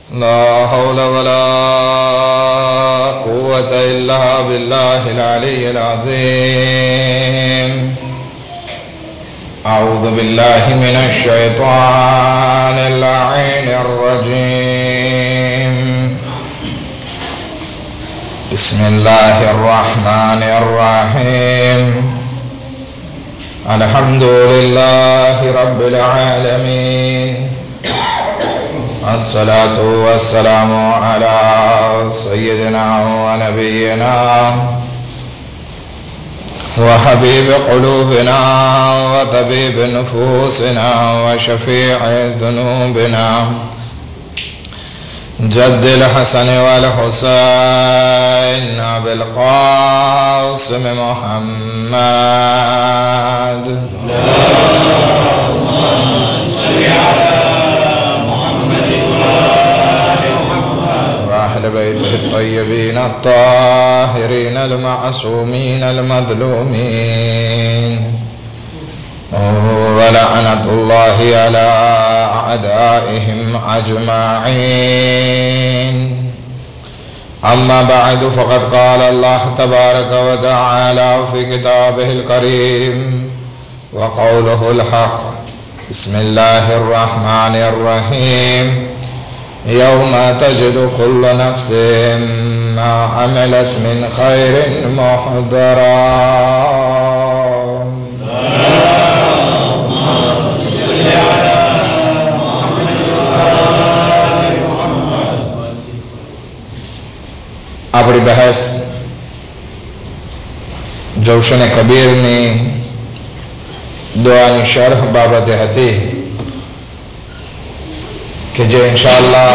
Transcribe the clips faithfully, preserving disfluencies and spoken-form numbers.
لا حول ولا قوة إلا بالله العلي العظيم. أعوذ بالله من الشيطان اللعين الرجيم. بسم الله الرحمن الرحيم. الحمد لله رب العالمين، الصلاة والسلام على سيدنا ونبينا وحبيب قلوبنا وطبيب نفوسنا وشفيع ذنوبنا جد الحسن والحسين أبي القاسم محمد. اللهم صل على وأهل بيته الطيبين الطاهرين المعصومين المظلومين، ولعنة الله على أعدائهم أجمعين. أما بعد، فقد قال الله تبارك وتعالى في كتابه الكريم وقوله الحق: بسم الله الرحمن الرحيم. يوم تجد كل نفس ما عملت من خير محضرا. આપણી બહેસ જૌશન કબીરની દુઆની શરહ બાબતે હતી કે જે ઇન્શાઅલ્લાહ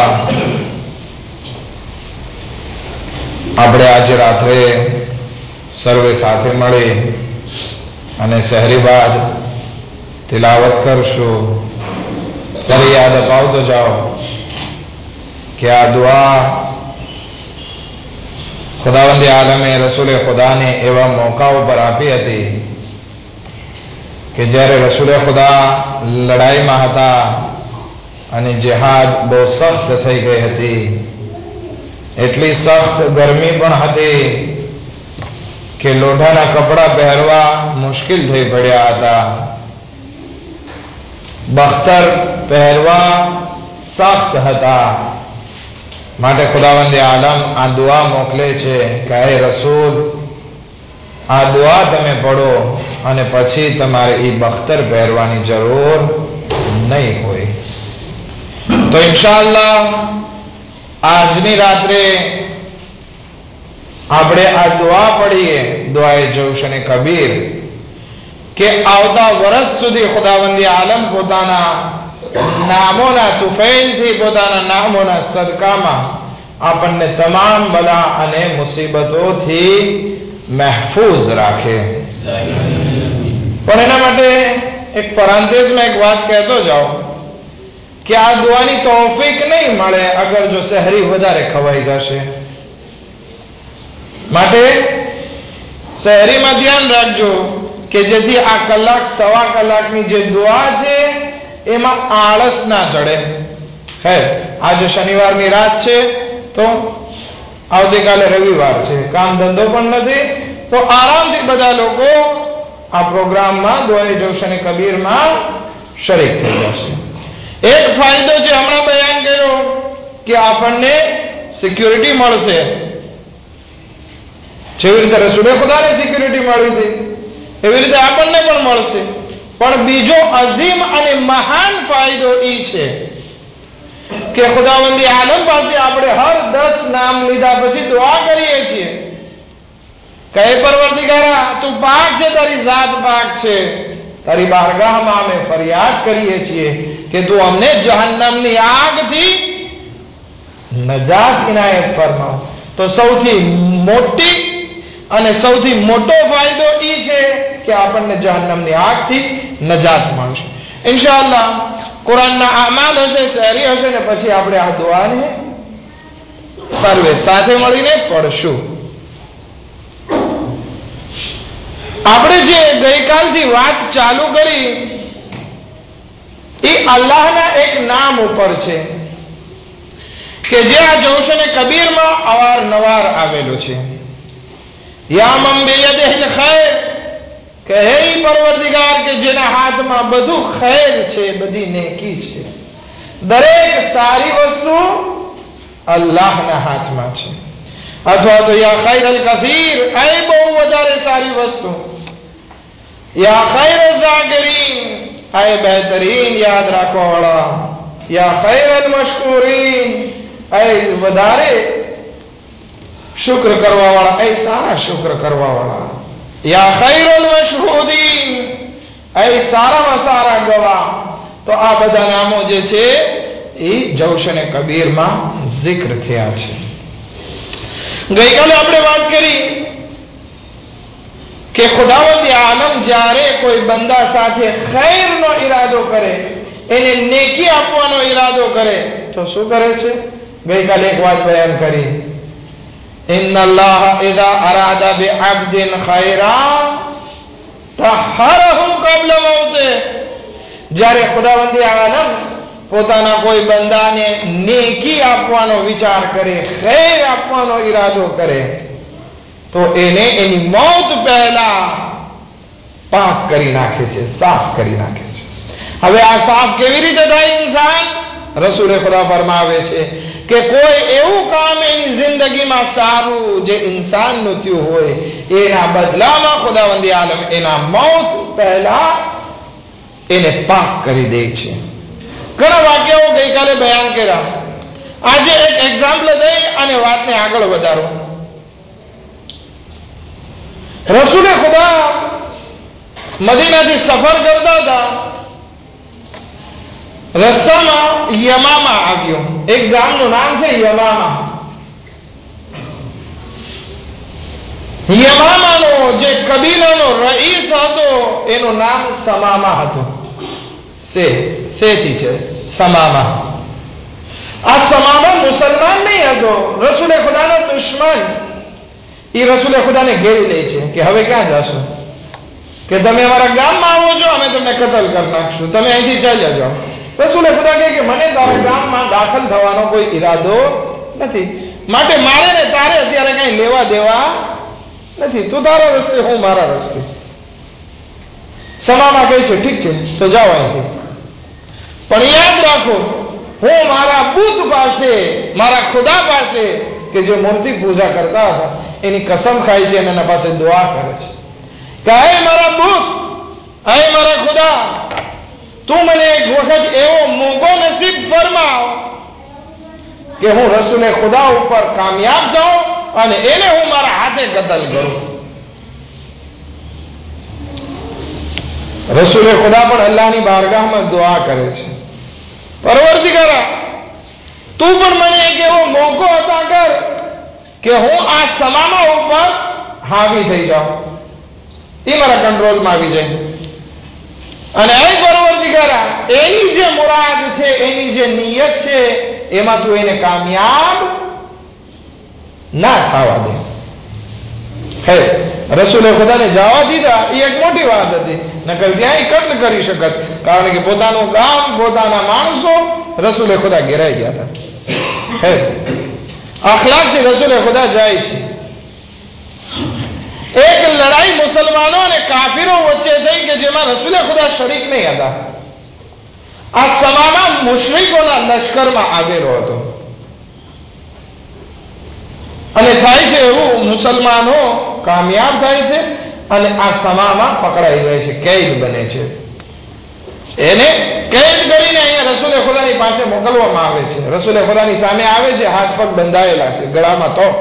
આપણે આજે રાત્રે સર્વે સાથે મળી અને સહરી બાદ તિલાવત કરશું. ત્યારે યાદ અપાવતો જાઓ કે આ દુઆ ખુદાવંદ આલમે રસૂલે ખુદાને એવા મોકાઓ પર આપી હતી કે જ્યારે રસૂલે ખુદા લડાઈમાં હતા અને જિહાદ બહુ સખ્ત થઈ ગઈ હતી. એટલી સખ્ત ગરમી પણ હતી કે લોઢાના કપડા પહેરવા મુશ્કેલ થઈ પડ્યા હતા. બખ્તર પહેરવા સખ્ત હતા. માટે ખુદાવંદ આલમ આ દુઆ મોકલે છે કે હે રસૂલ, આ દુઆ તમે પઢો અને પછી તમારે એ બખ્તર પહેરવાની જરૂર નહીં હોય. તો ઇન્શાઅલ્લાહ આજની રાત્રે આપણે આ દુઆ પઢીએ, દુઆએ જૌશન કબીર, કે આવતા વર્ષ સુધી ખુદાવંદ આલમ પોતાના નામોના તુફૈલથી, પોતાના નામોના સદકામાં આપણને તમામ બલા અને મુસીબતોથી મહેફૂઝ રાખે. પણ એના માટે એક પરાંતેજમાં એક વાત કહેતો જાઉં કે આ દુઆની તૌફીક નહીં મળે અગર જો સહરી વધારે ખવાઈ જશે. માટે સહરીમાં ધ્યાન રાખજો કે જેથી આ કલાક સવા કલાકની જે દુઆ છે એમાં આળસ ના ચડે. હે આજે શનિવારની રાત છે તો આવતીકાલે રવિવાર છે, કામ ધંધો પણ નથી, તો આરામથી બધા લોકો આ પ્રોગ્રામમાં દુઆએ જૌશન કબીરમાં શરીક થઈ જશે. એક ફાયદો જે હમણાં બયાન કર્યો કે આપણને સિક્યુરિટી મળશે. જેવી રીતે રસૂલે ખુદાને સિક્યુરિટી મળી હતી એવી રીતે આપણને પણ મળશે. પણ બીજો અઝીમ અને મહાન ફાયદો એ છે કે ખુદાવંદી આલમ પાસે આપણે હર દસ નામ લીધા પછી દુઆ કરીએ છીએ કે પરવરદિગારા, તું પાક છે, તારી જાત પાક છે, તારી બારગાહમાં અમે ફરિયાદ કરીએ છીએ કે તું અમને જહન્નમની આગથી નજાત ઇનાયત ફરમાવ. તો સૌથી મોટી અને સૌથી મોટો ફાયદો એ છે કે આપણને જહન્નમની આગથી નજાત મળશે. ઇન્શાઅલ્લાહ કુરાનના આમાલ હશે, સહરી હશે ને પછી આપણે આ દુઆને સર્વે સાથે મળીને પડશું. આપણે જે ગઈકાલથી વાત ચાલુ કરી એ અલ્લાહના એક નામ ઉપર છે કે જે આ જૌશને કબીરમાં અવારનવાર આવેલું છે. યા મન બિયદિલ ખૈર, કે હે પરવરદિગાર કે જેના હાથમાં બધું ખૈર છે, બધી નેકી છે. દરેક સારી વસ્તુ અલ્લાહના હાથમાં છે. અથવા તો યા ખૈરલ કસીર, એ બહુ વધારે સારી વસ્તુ. યા ખૈર ઝાકરીન, એ બહેતરીન યાદ રાખવા વાળા. યા ખૈરલ મશકૂરીન, એ વધારે શુક્ર કરવા વાળા, એ સારા શુક્ર કરવા વાળા. યા ખૈરલ મશહૂદીન, એ સારામાં સારા ગવાહ. તો આ બધા નામો જે છે એ જૌશને કબીરમાં zikr થયા છે. ગઈકાલે આપણે વાત કરી કે ખુદાવંદ આલમ જ્યારે કોઈ બંદા સાથે ખૈરનો ઈરાદો કરે, એને નેકી આપવાનો ઈરાદો કરે તો શું કરે છે? ગઈકાલે એક વાત બયાન કરી, ઇન્ન અલ્લાહ ઇઝા અરાદા બિઅબ્દિન ખૈરા તહરહુ કબલ મૌતે. જ્યારે ખુદાવંદ આલમ પોતાના કોઈ બંદાને નેકી આપવાનો વિચાર કરે, ખૈર આપવાનો ઈરાદો કરે, તો એને એની મોત પહેલા પાક કરી નાખે છે, સાફ કરી નાખે છે. હવે આ સાફ કેવી રીતે થાય ઇન્સાન? રસૂલે ખુદા ફરમાવે છે કે કોઈ એવું કામ એની જિંદગીમાં સારું જે ઇન્સાનનું થયું હોય, એના બદલામાં ખુદાવંદ આલમ એના મોત પહેલા એને પાક કરી દે છે. ઘણા વાક્યો ગઈકાલે બયાન કર્યા. આજે એક એક્ઝામ્પલ દઈ અને વાતને આગળ વધારો. રસૂલે ખુદા મદીનાથી સફર કરતા હતા, રસ્તામાં યમામા આવ્યો. એક ગામનું નામ છે યમામા. યમામાનો જે કબીલાનો રઈસ હતો એનું નામ સમામા હતું. સે સેથી છે સમામા. આ સમામા મુસલમાન નહીં હતો, રસૂલે ખુદાનો દુશ્મન. એ રસૂલે ખુદાને ઘેરી લે છે કે હવે ક્યાં જશો, કે તમે અમારા ગામમાં આવો છો, અમે તમને કતલ કરી નાખશું, તમે અહીંથી ચાલ્યા જાઓ. રસૂલે ખુદા કહે કે મને તારા ગામમાં દાખલ થવાનો કોઈ ઈરાદો નથી, માટે મારે ને તારે અત્યારે કઈ લેવા દેવા નથી. તું તારા રસ્તે, હું મારા રસ્તે. સમામાં કહે છે ઠીક છે તો જાઓ અહીંથી, પણ યાદ રાખો હું મારા બુત પાસે, મારા ખુદા પાસે કે જે મૂર્તિ પૂજા કરતા હતા એની કસમ ખાય છે અને એના પાસે દુઆ કરે છે કે હે મારા બુત, હે મારા ખુદા, તું મને એક વખત એવો મોકો નસીબ ફરમાવ કે હું રસૂલે ખુદા ઉપર કામયાબ થાઉં અને એને હું મારા હાથે કતલ કરું. રસૂલે ખુદા પણ અલ્લાહની બારગાહમાં દુઆ કરે છે, પરવરદિગારા તું પણ મને એક એવો મોકો અતા કર કે હું આ સમામા ઉપર હાવી થઈ જાઉં, એ મારા કંટ્રોલમાં આવી જાય. અને એ પરવરદિગારા એની જે મુરાદ છે, એની જે નિયત છે, એમાં તું એને કામયાબ ના થવા દે. હે રસૂલે ખુદાને જવા દીધા એ એક મોટી વાત હતી, નકર ત્યાં કત્લ કરી શકત, કારણ કે પોતાનું ગામ, પોતાના માણસો રસૂલે ખુદા ઘેરાઈ ગયા હતા. હે અખલાકથી રસૂલે ખુદા જાય છે. એક લડાઈ મુસલમાનો અને કાફીરો વચ્ચે થઈ કે જેમાં રસૂલે ખુદા શરીક નહીં હતા. આ સમામા મુશરિકોના લશ્કરમાં આવેલો હતો અને થાય છે એવું મુસલમાનો કામયાબ થાય છે અને આ સમામાં પકડાઈ જાય છે, કેદ બને છે. એને કેદ કરીને અહીંયા રસૂલે ખુદાની પાસે મોકલવામાં આવે છે. રસૂલે ખુદાની સામે આવે છે, હાથ પગ બંધાયેલા છે, ગળામાં તોક.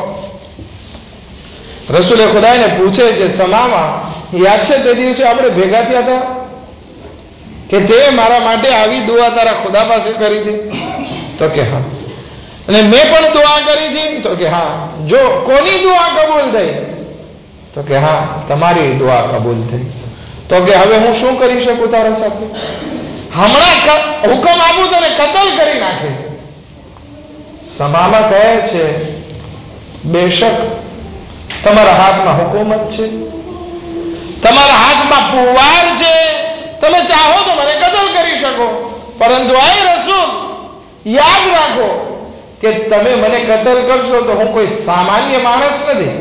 રસૂલે ખુદા એને પૂછે છે, સમામાં યાદ છે તે દિવસે આપણે ભેગા થયા હતા કે તે મારા માટે આવી દુઆ તારા ખુદા પાસે કરી હતી? તો કે હા. અને મેં પણ દુઆ કરી હતી? તો કે હા. જો કોની દુઆ કબૂલ થઈ? તો કે હા, તમારી દુઆ કબૂલ થઈ. તો કે હવે હું શું કરી શકું તારા સાથે? હમણાં હુકમ આપું તને કતલ કરી નાખે. સમામાં કહે છે, બેશક તમારા હાથમાં હુકુમત છે, તમારા હાથમાં પુવાર છે, તમે ચાહો તો મને કતલ કરી શકો, પરંતુ એ રસૂલ યાદ રાખો કે તમે મને કતલ કરશો તો હું કોઈ સામાન્ય માણસ નથી,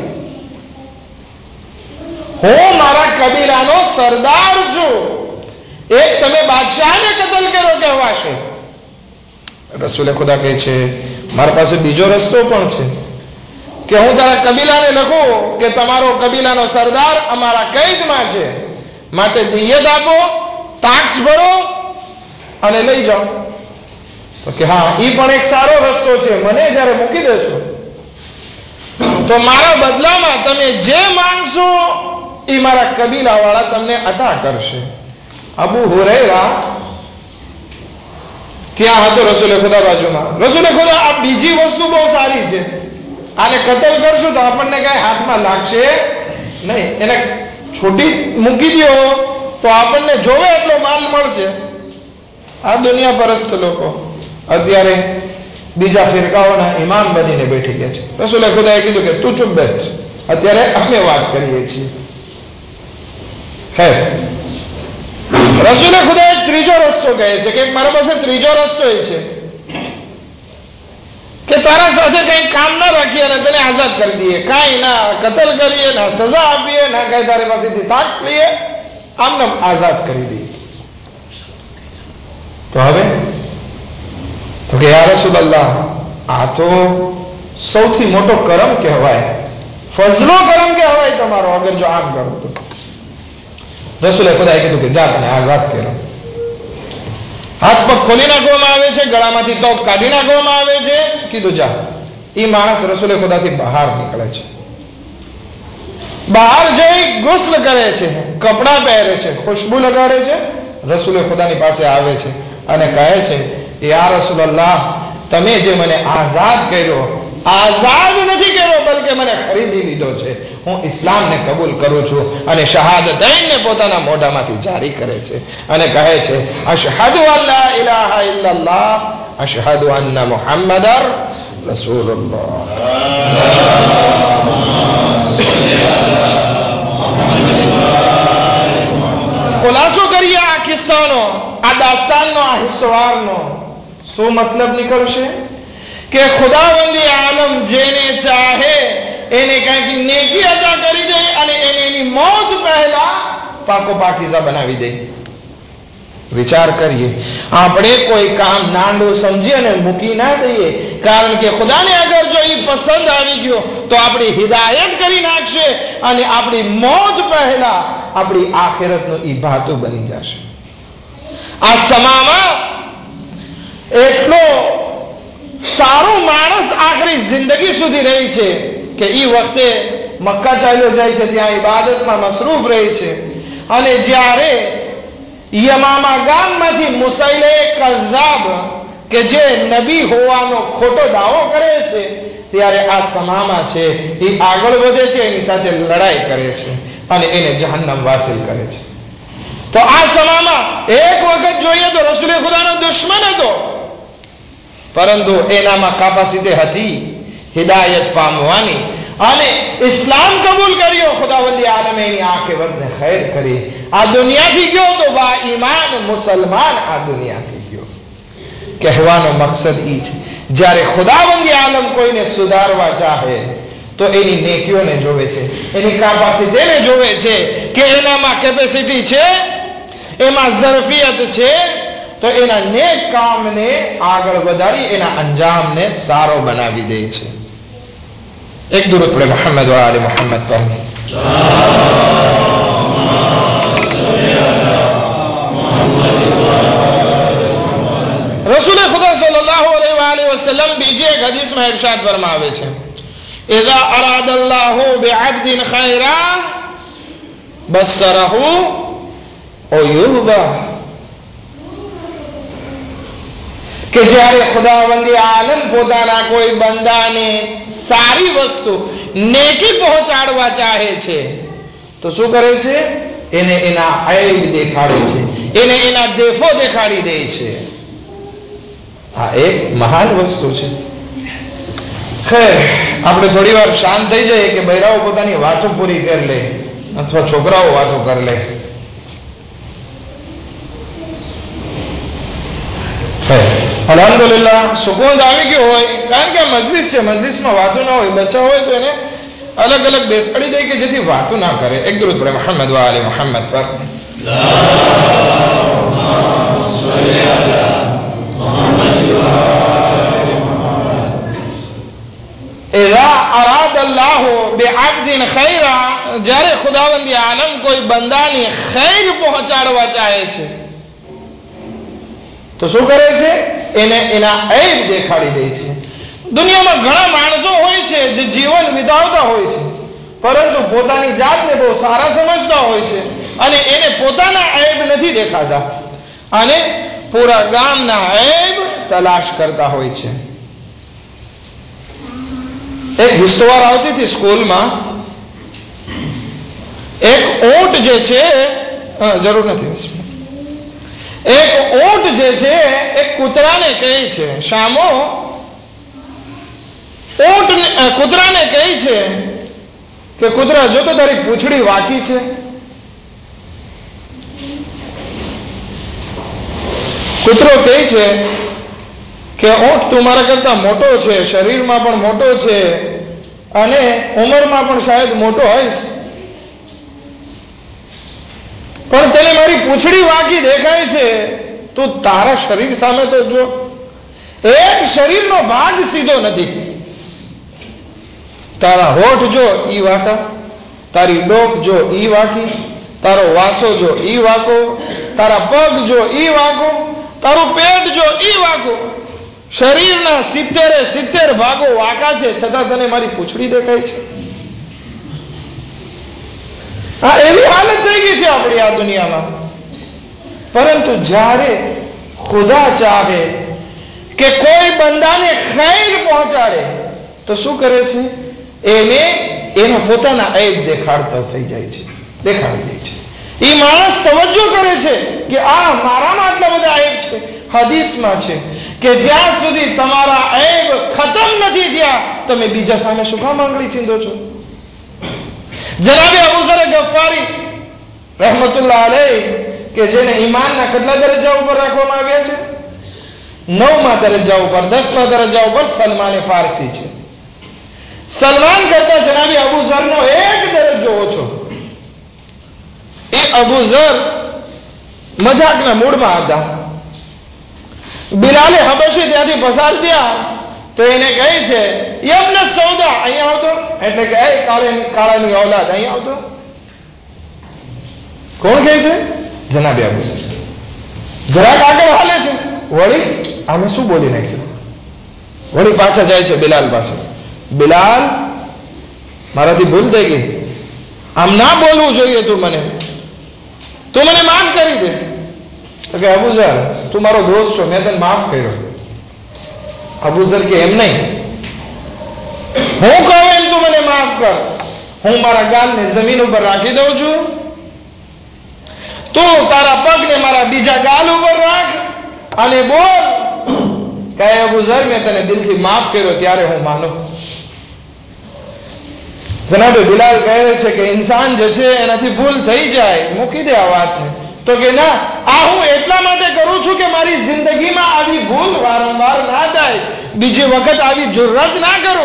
હું મારા કબીલાનો સરદાર છું, એક તમે બાદશાહને કતલ કરો કહેવાશે. રસૂલે ખુદા કહે છે મારા પાસે બીજો રસ્તો પણ છે કે હું તારા કબીલાને લખું કે તમારો કબીલાનો સરદાર અમારા કૈદમાં છે, માટે દિયત આપો, ટાક્સ ભરો અને લઈ જાઓ. તો કે હા, એ પણ એક સારો રસ્તો છે, મને જ્યારે મૂકી દેશો તો મારા બદલામાં તમે જે માંગશો એ મારા કબીલા વાળા તમને અતા કરશે. અબુ હુરૈરા ક્યાં હતો? રસૂલે ખુદા બાજુમાં. રસૂલે ખુદા આ બીજી વસ્તુ બહુ સારી છે, આને કતલ કરશું તો આપણને કઈ હાથમાં લાગશે નહીં, એને છોટી મૂકી દો તો આપણને જોવે એટલો માલ મળશે. આ દુનિયા પરસ્ત લોકો અત્યારે બીજા ફિરકાઓના ઇમામ બનીને બેઠી ગયા છે. રસૂલે ખુદાએ કીધું કે તું ચૂપ બેઠ, અત્યારે અમે વાત કરીએ છીએ. હે રસૂલે ખુદા ત્રીજો રસ્તો કહે છે કે મારા પાસે ત્રીજો રસ્તો એ છે કે તારા સાથે કઈ કામ ના રાખીએ અને તને આઝાદ કરી દઈએ, કાંઈ ના કતલ કરીએ, ના સજા આપીએ, ના કઈ તારી પાસેથી ટાક્સ લઈએ, આમને આઝાદ કરી દઈએ. તો હવે તો કે યા રસૂલલ્લાહ, આ તો સૌથી મોટો કરમ કહેવાય, ફજલો કરમ કહેવાય તમારો, અગર જો આમ કરો તો. રસૂલે ખુદાએ કીધું કે જા તને આઝાદ કર્યો. હાથ પગ ખોલી નાખવામાં આવે છે, ગળામાંથી તોપ કાઢી નાખવામાં આવે છે, કીધું જા. એ માણસ રસૂલે ખુદાથી બહાર નીકળે છે, બહાર જઈ ગુસ્લ કરે છે, કપડા પહેરે છે, ખુશ્બુ લગાડે છે, રસૂલે ખુદાની પાસે આવે છે અને કહે છે યા રસૂલલ્લાહ, તમે જે મને આઝાદ કર્યો, આઝાદ નથી કર્યો બલકે મને ખરીદી લીધો છે, હું ઇસ્લામને કબૂલ કરું છું. અને શહાદતૈનને પોતાના મોઢામાંથી જારી કરે છે અને કહે છે અશહદુ અલ્લા ઇલાહા ઇલ્લલ્લાહ અશહદુ અન્ના મુહમ્મદર રસૂલુલ્લાહ. ખુલાસો કરીએ આ કિસ્સાનો, આ દાસ્તાનનો, આ હિસ્સોવારનો. શું મતલબ નીકળશે કે ખુદાવંદી આલમ જેને ચાહે એને કંઈક નેકી અદા કરી દે અને એને એની મોત પહેલા પાકો પાકીઝા બનાવી દે. વિચાર કરીએ, આપણે કોઈ કામ નાનું સમજી અને મૂકી ના દઈએ, કારણ કે ખુદાને અગર જો એ પસંદ આવી ગયો તો આપણી હિદાયત કરી નાખશે અને આપણી મોત પહેલા આપણી આખિરતનું ઈ ભાતું બની જશે. આ સમામાં એટલો સારો માણસ આખરી જિંદગી સુધી રહી છે કે એ વખતે મક્કા ચાલ્યો જાય છે, ત્યાં ઇબાદતમાં મસરૂફ રહે છે. અને જ્યારે યમામા ગામમાંથી મુસૈલે કઝ્ઝાબ કે જે નબી હોવાનો ખોટો દાવો કરે છે, ત્યારે આ સમામાં છે એ આગળ વધે છે, એની સાથે લડાઈ કરે છે અને એને જહન્નમ વાસિલ કરે છે. તો આ સમામાં એક વખત જોઈએ તો રસૂલે ખુદાનો દુશ્મન હતો, પરંતુ એનામાં કેપેસિટી હતી હિદાયત પામવાની અને ઇસ્લામ કબૂલ કર્યો. ખુદાવંદી આલમે એની આખિરતને ખૈર કરી. આ દુનિયાથી ગયો તો બા ઈમાન મુસલમાન આ દુનિયાથી ગયો. કહેવાનો મકસદ ઈ છે, જ્યારે ખુદાવંદી આલમ કોઈને સુધારવા ચાહે તો એની નેકીઓને જોવે છે, એની કેપેસિટીને જોવે છે કે એનામાં કેપેસિટી છે, એમાં ઝરફિયત છે, તો એના નેક કામને આગળ વધારી એના અંજામને સારો બનાવી દે છે. એક દુરૂદ પડે મોહમ્મદ વ આલે મોહમ્મદ પર. રસૂલ ખુદા સલ્લલ્લાહુ અલૈહિ વ આલિહિ વસલ્લમ બીજી એક હદીસમાં ઇરશાદ ફરમાવે છે ઇઝા અરાદલ્લાહુ બિઅબ્દિન ખૈરા બસરહુ ઉયુબા, કે જ્યારે ખુદાવંદી આલમ પોતાના કોઈ બંદાને સારી વસ્તુ નેકી પહોંચાડવા ચાહે છે તો શું કરે છે? એને એના ઐબ દેખાડે છે, એને એના દેફો દેખાડી દે છે. આ એક મહાન વસ્તુ છે. ખેર, આપણે થોડી વાર શાંત થઈ જઈએ કે બૈરાઓ પોતાની વાતો પૂરી કરી લે અથવા છોકરાઓ વાતો કરી લે. ખેર, અલ્હમ્દુલિલ્લાહ સુકૂન આવી ગયો હોય, કારણ કે મજલિસ છે, મજલિસમાં વાતો ના હોય. બચ્ચા હોય તો એને અલગ અલગ બેસાડી દે કે જેથી વાતો ના કરે. એક દરૂદ પડે મુહમ્મદ વ આલે મુહમ્મદ પર. ઇઝા અરાદ અલ્લાહ બિઅબ્દિન ખૈરા, જ્યારે ખુદાવંદી આલમ કોઈ બંદાની ખૈર પહોંચાડવા ચાહે છે તો શું કરે છે? એને એના ઐબ દેખાડી દે છે. દુનિયામાં ઘણા માણસો હોય છે જે જીવન વિતાવતા હોય છે, પરંતુ પોતાની જાતને બહુ સારા સમજતા હોય છે અને એને પોતાના ઐબ નથી દેખાતા અને પૂરા ગામના ઐબ તલાશ કરતા હોય છે. એક હિસ્તોવાર આવતી હતી સ્કૂલમાં. એક ઊંટ જે છે, જરૂર નથી, એક ઊંટ જે છે એક કૂતરાને કહે છે, શામો ઊંટ કૂતરાને કહે છે કે કૂતરા, જો તો તારી પૂંછડી વાકી છે. કૂતરો કહે છે કે ઊંટ તું મારા કરતા મોટો છે, શરીરમાં પણ મોટો છે અને ઉંમરમાં પણ શાયદ મોટો હોઈશ, પણ તને મારી પૂંછડી વાંકી દેખાય છે. તું તારા શરીર સામે તો જો, એક શરીરનો ભાગ સીધો નથી. તારા હોઠ જો ઈ વાંકા, તારી ડોક જો ઈ વાંકી, તારો વાસો જો ઈ વાંકો, તારા પગ જો ઈ વાંકો, તારું પેટ જો ઈ વાંકો. શરીરના સિત્તેરે સિત્તેર ભાગો વાંકા છે, છતાં તને મારી પૂંછડી દેખાય છે. આ એવી હાલત થઈ ગઈ છે આપણી આ દુનિયામાં. પરંતુ જ્યારે ખુદા ચાહે કે કોઈ બંદાને ખૈર પહોંચાડે તો શું કરે છે? એને એનો પોતાના ઐબ દેખાડતો થઈ જાય છે, દેખાડી દે છે. એ માણસ તવજ્જો કરે છે કે આ મારામાં આટલા બધા ઐબ છે. હદીસમાં છે કે જ્યાં સુધી તમારા ઐબ ખતમ નથી થયા, તમે બીજા સામે શું કામ આંગળી ચીંધો છો? જનાબે અબુ ઝર ગફારી રહેમતુલ્લાહ અલૈહ, કે જેને ઈમાનના કેટલા દરજ્જા ઉપર રાખવામાં આવ્યા છે? નવમા દરજ્જા ઉપર, દસમા દરજ્જા ઉપર સલમાન ફારસી છે. સલમાન કરતા જનાબે અબુ ઝરનો એક દરજ્જો ઓછો. એ અબુ ઝર મજાકના મૂડમાં હતા. બિલાલે હબશી ત્યાંથી પસાર થયા તો એને કહે છે, યબ્ન સૌદા, અહીંયા આવતો. એટલે કે એ કાળે કાળાની औलाद, અહીંયા આવતો. કોણ કહે છે? જનાબે અબુ ઝર. જરાક આગળ હાલે છે, વળી આમે શું બોલી નાખ્યું? વળી પાછા જાય છે બિલાલ પાસે. બિલાલ, મારાથી ભૂલ થઈ ગઈ, આમ ના બોલવું જોઈએ તું મને, તું મને માફ કરી દે. તો કે અબુ ઝર, તું મારો દોસ્ત છો, મેં તને માફ કર્યો. અબુ ઝર કે એમ નહીં, હું કહું એમ તું મને માફ કર. હું મારા ગાલને જમીન ઉપર રાખી દઉં છું, તું તારા પગને મારા બીજા ગાલ ઉપર રાખ અને બોલ કે અબુ ઝર, મેં તને દિલથી માફ કર્યો, ત્યારે હું માનું. જનાબે બિલાલ કહે છે કે ઇન્સાન જે છે એનાથી ભૂલ થઈ જાય, મૂકી દે આ વાતને. તો કે ના, આ હું એટલા માટે કરું છું કે મારી જિંદગીમાં આવી ભૂલ વારંવાર ના થાય, બીજી વખત આવી જુર્રત ના કરો.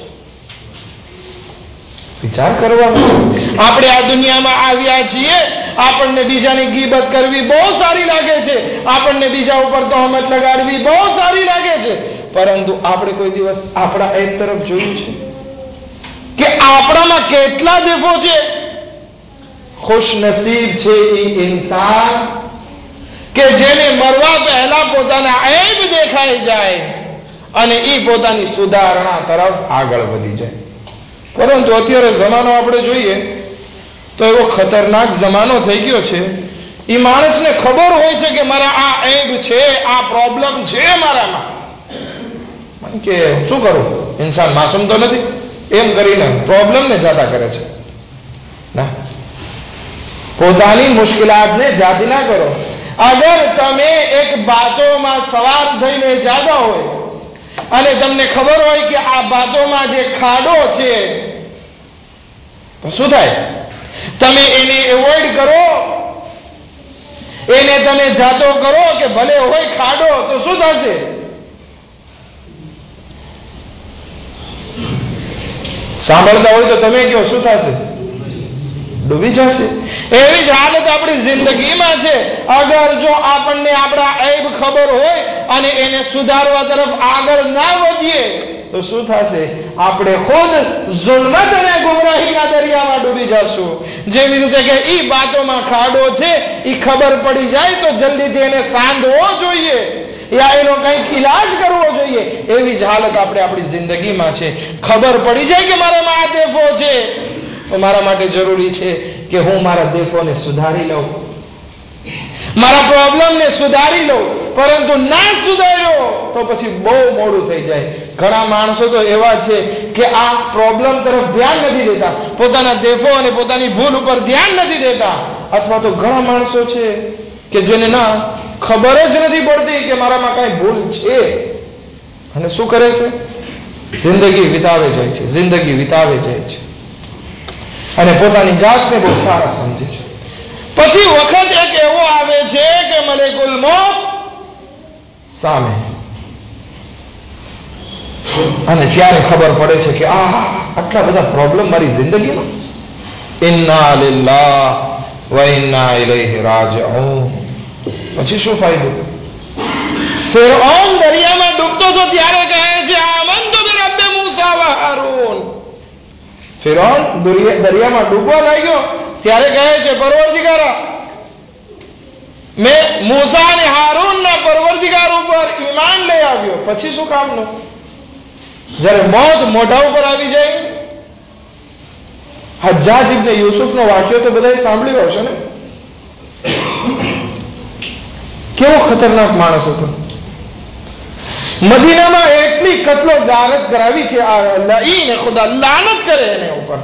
વિચાર કરવાનો. આપણે આ દુનિયામાં આવ્યા છીએ, આપણને બીજાની ગીબત કરવી બહુ સારી લાગે છે, આપણને બીજા ઉપર તહોમત લગાડવી બહુ સારી લાગે છે, પરંતુ આપણે કોઈ દિવસ આપણા એક તરફ જોયું છે કે આપણામાં કેટલા દેફો છે? ખુશ નસીબ છે એ ઇન્સાન કે જેને મરવા પહેલા પોતાના ઐબ દેખાઈ જાય અને એ પોતાની સુધારણા તરફ આગળ વધી જાય. પરંતુ અત્યારે જમાનો આપણે જોઈએ તો એવો ખતરનાક જમાનો થઈ ગયો છે, એ માણસને ખબર હોય છે કે મારા આ ઐબ છે, આ પ્રોબ્લેમ છે મારામાં, કે શું કરું, ઇન્સાન માસૂમ તો નથી, એમ કરીને પ્રોબ્લેમને જાતા કરે છે. ના, પોતાની મુશ્કેલાતને જાતી ના કરો. અગર તમે એક બાતોમાં સવાર થઈને જાતા હોય અને તમને ખબર હોય કે આ બાતોમાં જે ખાડો છે, તો શું થાય? તમે એને એવોઇડ કરો, એને તમે જાતો કરો કે ભલે હોય ખાડો તો શું થશે? સાંભળતા હોય તો તમે કહો શું થશે? ડૂબી જશે. એવી જ હાલત આપણી જિંદગીમાં છે. અગર જો આપણને આપણા ઐબ ખબર હોય અને એને સુધારવા તરફ આગળ ના વધીએ તો શું થશે? આપણે ખુદ ઝુલ્મત અને ગુમરાહીના દરિયામાં ડૂબી જશું. જેવી રીતે કે ઈ વાતોમાં ખાડો છે, ઈ ખબર પડી જાય તો જલ્દીથી એને સાંધવો જોઈએ યા એનો કંઈક ઈલાજ કરવો જોઈએ. એવી જ હાલત આપણે આપણી જિંદગીમાં છે. ખબર પડી જાય કે મારામાં આ દેફો છે તો મારા માટે જરૂરી છે કે હું મારા દેફોને સુધારી લઉં, મારા પ્રોબ્લેમને સુધારી લઉં. પરંતુ ના સુધાર્યો તો પછી બહુ મોડું થઈ જાય. ઘણા માણસો તો એવા છે કે આ પ્રોબ્લેમ તરફ ધ્યાન નથી દેતા, પોતાના દેફો અને પોતાની ભૂલ ઉપર ધ્યાન નથી દેતા. અથવા તો ઘણા માણસો છે કે જેને ના ખબર જ નથી પડતી કે મારામાં કઈ ભૂલ છે અને શું કરે છે? જિંદગી વિતાવે જાય છે, જિંદગી વિતાવે જાય છે અને પોતાની જાતને બહુ સારા સમજે છે. પછી વખત એક એવો આવે છે કે મલેકુલ મોત સામે, અને ત્યારે ખબર પડે છે કે આ આટલા બધા પ્રોબ્લેમ મારી જિંદગીમાં. ઇન્ના લિલ્લાહ વ ઇન્ના ઇલૈહિ રાજિઉન. પછી શું ફાયદો? ફિરഔન દરિયામાં ડૂબતો હતો ત્યારે કહે છે આમંતુ બિ રબ્બિ મૂસા વ હારૂન. ફિરૌન દરિયામાં ડૂબવા લાગ્યો ત્યારે કહે છે પરવરદિગારા, મેં મૂસા અને હારૂનના પરવરદિગાર ઉપર ઈમાન લઈ આવ્યો. પછી શું કામનું? જ્યારે મોત મોઢા ઉપર આવી જાય. હજ્જાજ ઇબ્ન યુસુફનો વાક્યો તો બધાએ સાંભળ્યો હશે ને? કેવો ખતરનાક માણસ હતો. મદીનામાં એટલી કતલો ગારત કરાવી છે, આ લઈને ખુદા લાનત કરે એને ઉપર.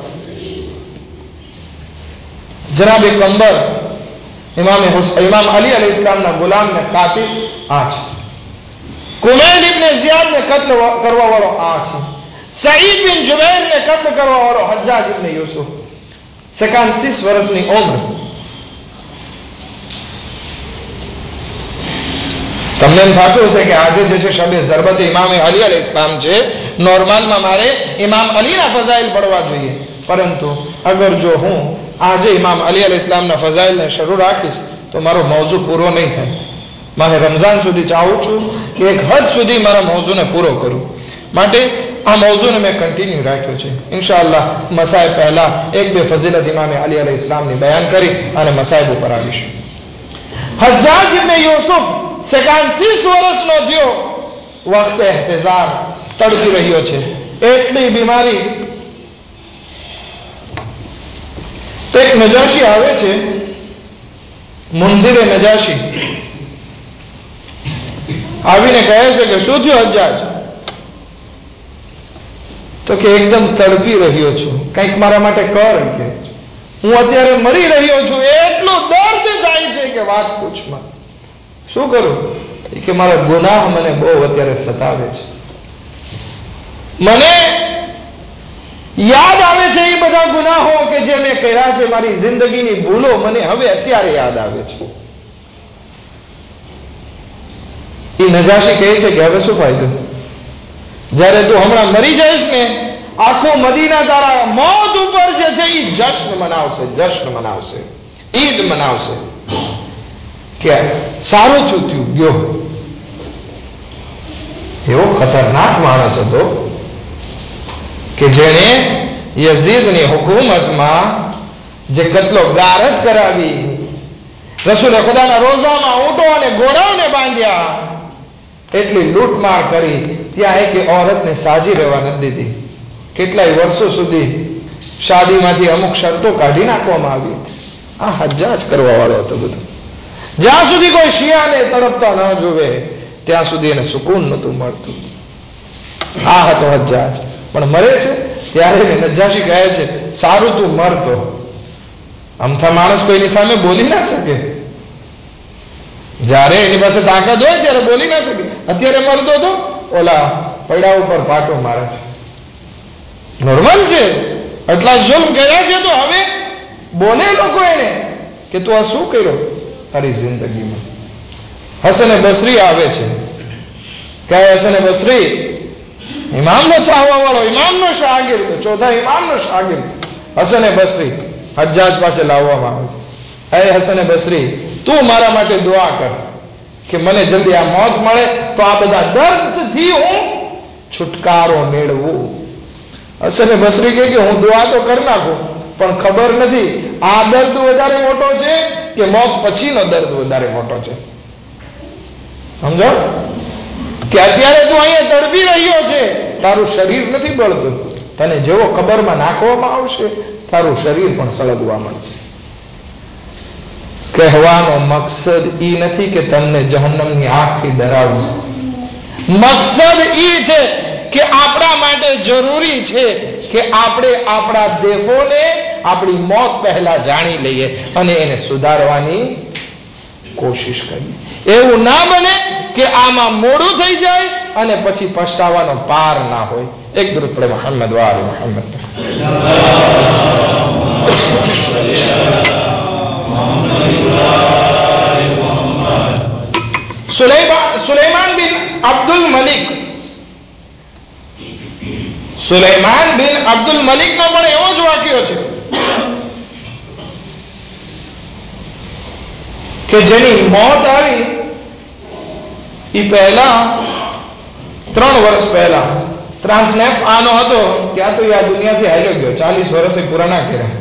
જનાબે કંબર ઇમામ ઇમામ અલી અલૈહિસ સલામના ગુલામને કાતિલ આ છે. કુમૈલ ઇબ્ન ઝિયાદને કત્લ કરવા વાળો આ છે. સઈદ બિન જુબૈરને કત્લ કરવા વાળો હજ્જાજ ઇબ્ન યુસુફ. એકાસી વર્ષની ઉંમર. તમને એમ થતું હશે કે આજે જે છે શબે ઝરબત ઇમામ અલી અલૈહિસ સલામ છે, નોર્મલમાં મારે ઇમામ અલીના ફઝાઇલ પડવા જોઈએ. પરંતુ અગર જો હું આજે ઇમામ અલી અલૈહિસ સલામના ફઝાઇલને શરૂ રાખીશ તો મારો મૌજુ પૂરો નહીં થાય. મારે રમઝાન સુધી ચાહું છું કે એક હદ સુધી મારા મૌજુને પૂરો કરું. માટે આ મૌજુને મેં કન્ટિન્યુ રાખ્યો છે. ઇન્શાઅલ્લાહ મસાઇબ પહેલા એક બે ફઝીલત ઇમામ અલી અલૈહિસ સલામની બયાન કરી અને મસાઇબ ઉપર આવીશું. હજ્જાજ ઇબ્ન યુસુફ એકાસી વર્ષનો થયો, વખતે ઇહ્તિજાર તડપી રહ્યો છે. એટલી બીમારી. તો એક નજાશી આવે છે, મુંઝિરે નજાશી આવીને કહે છે કે શું થયું હજ્જાજ? તો કે એકદમ તડપી રહ્યો છું, કંઈક મારા માટે કર કે હું અત્યારે મરી રહ્યો છું, એટલું દર્દ થાય છે કે વાત પૂછમાં. શું કરું? કે મારા ગુનાહ મને બહુ અત્યારે સતાવે છે. મને યાદ આવે છે એ બધા ગુનાહો કે જે મેં કર્યા છે, મારી જિંદગીની ભૂલો મને હવે અત્યારે યાદ આવે છે. એ નજાશી કહે છે કે હવે શું ફાયદો? જ્યારે તું હમણાં મરી જઈશ ને, આખો મદીના તારા મોત ઉપર જે છે એ જશ્ન મનાવશે, જશ્ન મનાવશે, ઈદ મનાવશે કે સારું ચૂક્યું ગયો. એવો ખતરનાક માણસ હતો કે જેણે યઝીદની હુકુમતમાં જે કતલો ગારત કરાવી, રસૂલે ખુદાના રોઝામાં ઊંટો અને ઘોડાઓને બાંધ્યા, એટલી લૂંટમાર કરી, ત્યાં એક ઓરતને સાજી રહેવા નથી દીધી. કેટલાય વર્ષો સુધી શાદીમાંથી અમુક શરતો કાઢી નાખવામાં આવી. આ હજ્જાજ કરવા વાળો હતો બધું. જ્યાં સુધી કોઈ શિયાને તડપતા ન જોવે ત્યાં સુધી એને સુકૂન નહોતું મળતું. આ હતો હજ્જાજ. પણ મરે છે ત્યારે એને નજાશી કહે છે સારું તું મરતો. અમથા માણસ કોઈની સામે બોલી ના શકે. જ્યારે એની પાસે તાકાત હોય ત્યારે બોલી ના શકે. અત્યારે મરતો તો ઓલા પૈડા ઉપર પાટો મારે, નોર્મલ છે. એટલા જુલ્મ કર્યા છે તો હવે બોલે લોકો એને કે તું આ શું કર્યો તારી જિંદગીમાં. હસને બસરી આવે છે, કહે હસને બસરી ઇમામનો ચાહવા વાળો, ઇમામનો શાગિર્દ, ચોથા ઇમામનો શાગિર્દ હસન બસરી હજ્જાજ પાસે લાવવામાં આવે છે. હે હસન બસરી, તું મારા માટે દુઆ કર કે મને જલ્દી આ મોત મળે તો આ બધા દર્દથી હું છુટકારો મેળવું. હસન બસરી કહે કે હું દુઆ તો કરી નાખું, પણ ખબર નથી આ દર્દ વધારે મોટો છે કે મોત પછીનો દર્દ વધારે મોટો છે. સમજો કે અત્યારે તું અહીંયા તડપી રહ્યો છે, તારું શરીર નથી બળતું, તને જેવો કબરમાં નાખવામાં આવશે તારું શરીર પણ સળગવા મળશે. કહેવાનો મકસદ ઈ નથી કે તમને જહન્નમની આગથી ડરાવવું. મકસદ ઈ છે કે આપણા માટે જરૂરી છે કે આપણે આપણા દેહોને આપણી મોત પહેલા જાણી લઈએ અને એને સુધારવાની કોશિશ કરીએ. એવું ના બને કે આમાં મોડું થઈ જાય અને પછી પછતાવાનો પાર ના હોય. એક દરૂદ પડે મોહમ્મદ વાલે મોહમ્મદ. સુલેમાન બિન અબ્દુલ મલિક સુલેમાન બિન અબ્દુલ મલિક નો પણ એવો જ વાક્યો છે કે જેની મોત આવી એ પહેલા ત્રણ વર્ષ પહેલા ત્રાંસનેફ આનો હતો ત્યાં તો એ આ દુનિયાથી હાલ્યો ગયો. ચાલીસ વર્ષે પૂરા ના કર્યા.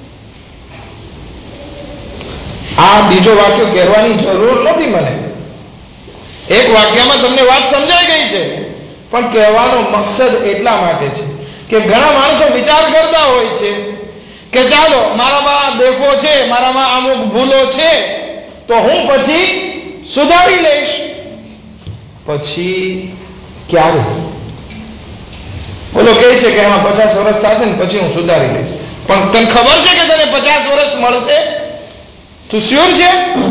આ બીજો વાક્યો કહેવાની જરૂર નથી મને. એક વાક્યમાં તમને વાત સમજાઈ ગઈ છે, પણ કહેવાનો મકસદ એટલા માટે છે કે ઘણા માણસો વિચાર કરતા હોય છે કે ચાલો મારામાં દેખો છે, મારામાં અમુક ભૂલો છે તો હું પછી સુધારી લઈશ. પછી ક્યારે? બોલો કહે છે કે હા પચાસ વર્ષ થશે ને પછી હું સુધારી લઈશ. પણ તને ખબર છે કે તને પચાસ વર્ષ મળશે? તું શ્યોર છે?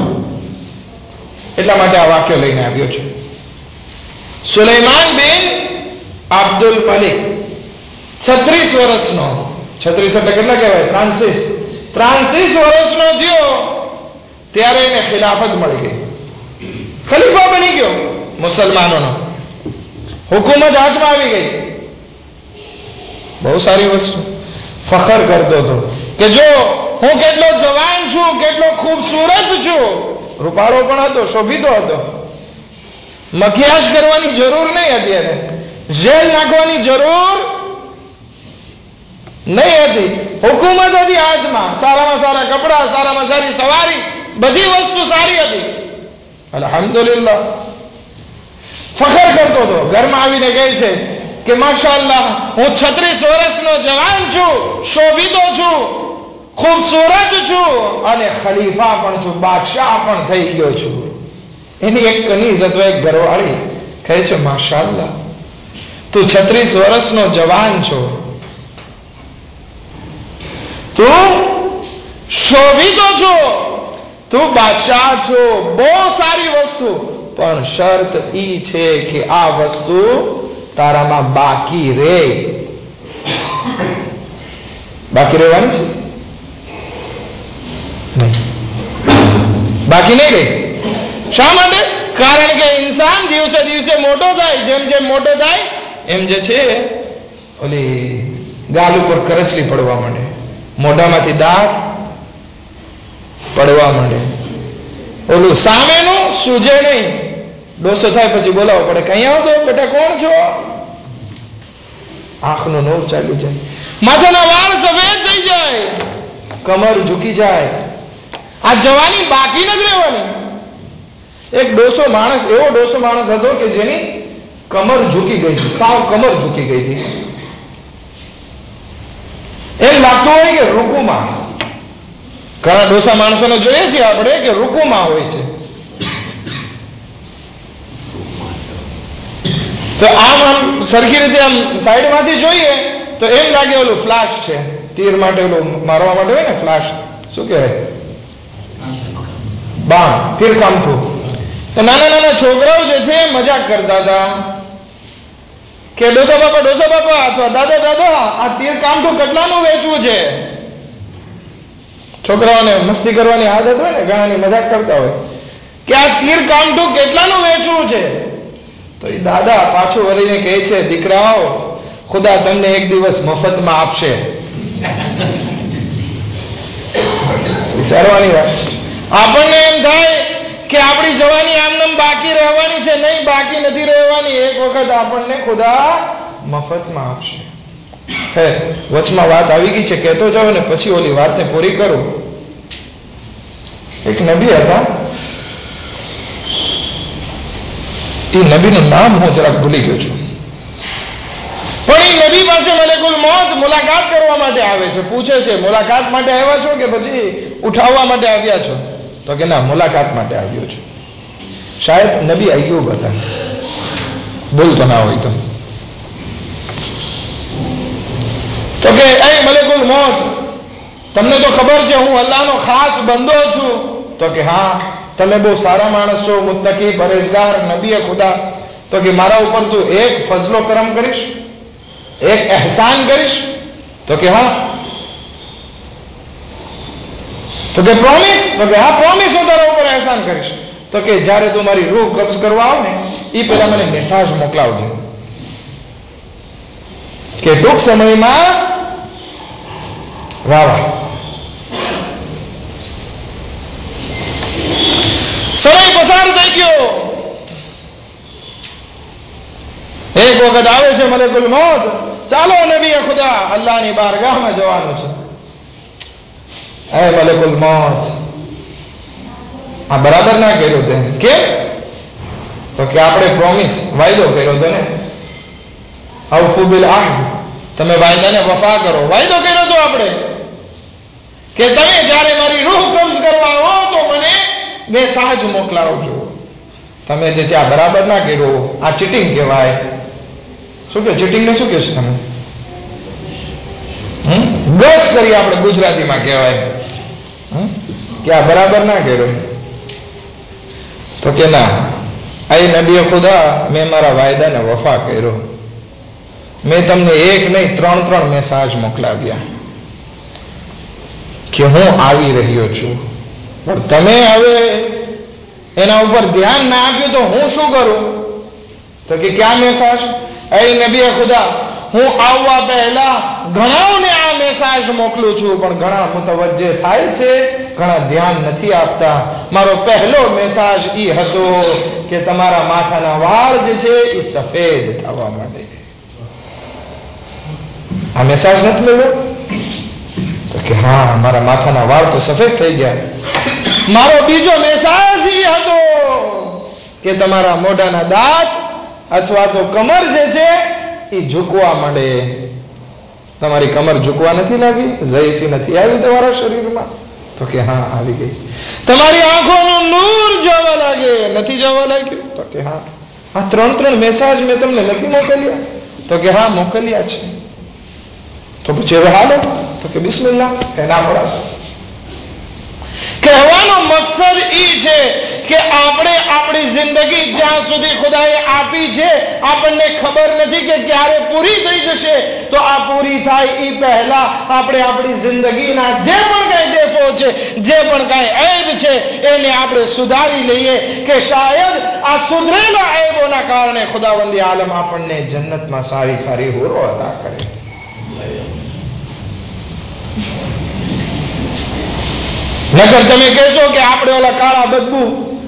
એટલા માટે આ વાક્ય લઈને આવ્યો છું. સુલેમાન બિન અબ્દુલ મલિક છત્રીસ વર્ષનો, છત્રીસ એટલે કેટલા કહેવાય? ત્રાંસીસ ત્રાંસીસ વર્ષનો થયો ત્યારે એને ખિલાફત મળી ગઈ. ખલીફા બની ગયો. મુસલમાનોનો હુકુમત હાથમાં આવી ગઈ. બહુ સારી વસ્તુ. ફખર કરતો હતો કે જો હું કેટલો જવાન છું, કેટલો ખૂબસૂરત છું. રૂપાળો પણ હતો, શોભિતો હતો. મકિયાજ કરવાની જરૂર નહીં હતી, એને જેલ નાખવાની જરૂર નહીં હતી. હુકુમત હતી હાથમાં, સારામાં સારા કપડા, સારામાં સારી સવારી, બધી વસ્તુ સારી હતી. અલ્હમ્દુલિલ્લાહ. ફખર કરતો હતો. ઘરમાં આવીને કહે છે કે માશાઅલ્લાહ હું છત્રીસ વર્ષનો જવાન છું, શોભિતો છું, ખૂબસૂરત છું અને ખલીફા પણ છું, બાદશાહ પણ થઈ ગયો છું. એની એક કનીઝ અથવા એક ઘરવાળી કહે છે માશાઅલ્લાહ તું છત્રીસ વર્ષનો જવાન છો, તું શોભિતો છો, તું બાદશાહ છો, બહુ સારી વસ્તુ, પણ શરત ઈ છે કે આ વસ્તુ તારામાં બાકી રે. બાકી રહેવાની છે? બાકી નહીં રે. શા માટે? કારણ કે ઇન્સાન દિવસે દિવસે મોટો થાય, જેમ જેમ મોટો થાય એમ જે છે ઓલી ગાલ ઉપર કરચલી પડવા માંડે, મોઢામાંથી દાંત પડવા માંડે, ઓલું સામેનું સૂજે નહીં. ડોસો થાય પછી બોલાવો પડે, કઈ આવો તો બેટા, કોણ છો? આંખનું નોર ચાલ્યું જાય, માથાના વાળ સફેદ થઈ જાય, કમર ઝૂકી જાય. આ જવાની બાકી નથી રહેવાની. એક ડોસો માણસ, એવો ડોસો માણસ હતો કે જેની કમર ઝૂકી ગઈ હતી, સાવ કમર ઝૂકી ગઈ હતી. એમ લાગતું હોય કે રૂકુમાં. ઘણા ડોસા માણસોને જોઈએ છીએ આપણે કે રૂકુમાં હોય છે. તો આમ આમ સરખી રીતે આમ સાઈડમાંથી જોઈએ તો એમ લાગે ઓલું ફ્લાશ છે, તીર માટે ઓલું મારવા માટે હોય ને ફ્લાશ, શું કહેવાય? બાણ, તીર કામઠું. તો નાના નાના છોકરાઓ જે છે મજાક કરતા હતા કે ડોસા બાપા, ડોસા બાપા અથવા દાદા દાદા આ તીર કામઠું કેટલાનું વેચવું છે? છોકરાઓને મસ્તી કરવાની આદત હોય ને, ઘણાની મજાક કરતા હોય કે આ તીર કામઠું કેટલાનું વેચવું છે? તો એ દાદા પાછું વળીને કહે છે, દીકરાઓ, ખુદા તમને એક દિવસ મફતમાં આપશે. વિચારવાની વાત. આપણને એમ થાય કે આપણી જવાની આમનામ બાકી રહેવાની છે. નહીં, બાકી નથી રહેવાની. એક વખત આપણને ખુદા મફતમાં આપશે. ખેર, વચમાં વાત આવી ગઈ છે, કહેતો જાવ ને પછી ઓલી વાતને પૂરી કરું. એક નબી હતા. એ નબીનું નામ હું જરાક ભૂલી ગયો છું, પણ એ નબી પાસે મલેકુલ મોત મુલાકાત કરવા માટે આવે છે. પૂછે છે, મુલાકાત માટે આવ્યા છો કે પછી ઉઠાવવા માટે આવ્યા છો? તો કે ના, મુલાકાત માટે આવ્યો છું. શાયદ નબી અય્યુબ હતા, બોલતો ના હોય તો. તો કે એ મલેકુલ મોત, તમને તો ખબર છે હું અલ્લાહનો ખાસ બંદો છું. તો કે હા, તમે બહુ સારા માણસ છો, મુત્તકી, પરેજગાર, નબી ખુદા. તો કે મારા ઉપર તું એક ફઝલો કરમ કરીશ, એક એહસાન કરીશ? તો કે હા. તો કે પ્રોમિસ? તો કે હા, પ્રોમિસ, હું તારા ઉપર એહસાન કરીશ. તો કે જ્યારે તું મારી રૂહ કબ્જ કરવા આવ ને એ પહેલા મને મેસેજ મોકલાવજો કે ટૂંક સમયમાં વાહ વાહ. સમય પસાર થઈ ગયો. એક વખત આવે છે મલેકુલ મોત, ચાલો નબી ખુદા, અલ્લાહની બારગાહમાં જવાનું છે. હે મલેકુલ મોત, આ બરાબર ના કર્યો તે. કેમ? તો કે આપણે પ્રોમિસ, વાયદો કર્યો હતો ને, અવફુ બિલ અહદ, તમે વાયદાને વફા કરો. વાયદો કર્યો હતો આપણે કે તમે જ્યારે મારી રૂહ કબ્જ કરવા આવો તો મને મેસેજ મોકલાવજો. તમે જે છે આ બરાબર ના કર્યો, આ ચીટિંગ કહેવાય. શું કે ચીટિંગ ને શું કહે છે તમે? ગસ કરી આપણે ગુજરાતીમાં કહેવાય કે આ બરાબર ના કર્યો. તો કે ના, આ નબી ખુદા, મેં મારા વાયદાને વફા કર્યો. મેં તમને એક નહીં ત્રણ ત્રણ મેસેજ મોકલાવ્યા કે હું આવી રહ્યો છું, પણ તમે હવે એના ઉપર ધ્યાન ના આપ્યું તો હું શું કરું? તો કે ક્યાં મેસેજ? એ નબી ખુદા, હું આવવા પહેલા ઘણાઓને આ મેસેજ મોકલું છું, પણ ઘણા મુતવજ્જે થાય છે, ઘણા ધ્યાન નથી આપતા. મારો પહેલો મેસેજ એ હતો કે તમારા માથાના વાળ જે છે એ સફેદ થવા માંડે. આ મેસેજ નથી મળ્યો? તો કે હા, મારા માથાના વાળ તો સફેદ થઈ ગયા. મારો બીજો મેસેજ એ હતો કે તમારા મોઢાના દાંત અથવા તો કમર જે છે એ ઝૂકવા માંડે. તમારી કમર ઝૂકવા નથી લાગી? ઝઈફી નથી આવી તમારા શરીરમાં? તો કે હા, આવી ગઈ. તમારી આંખોનું નૂર જવા લાગે, નથી જવા લાગ્યું? તો કે હા. આ ત્રણ ત્રણ મેસેજ મેં તમને નથી મોકલ્યા? તો કે હા, મોકલ્યા છે. તો પછી હવે હાલો? તો કે બિસ્મિલ્લાહ, એના પડાશે. કહેવાનો મકસદ એ છે કે આપણે આપણી જિંદગી જ્યાં સુધી ખુદાએ આપી છે, આપણને ખબર નથી કે ક્યારે પૂરી થઈ જશે. તો આ પૂરી થાય એ પહેલા આપણે આપણી જિંદગીના જે પણ કઈ દેફો છે, જે પણ કઈ ઐબ છે, એને આપણે સુધારી લઈએ કે શાયદ આ સુધરેલા ઐબોના કારણે ખુદાવંદી આલમ આપણને જન્નતમાં સારી સારી હુરો અતા કરે. નકર તમે કહેશો કે આપણે ઓલા કાળા બદબુ,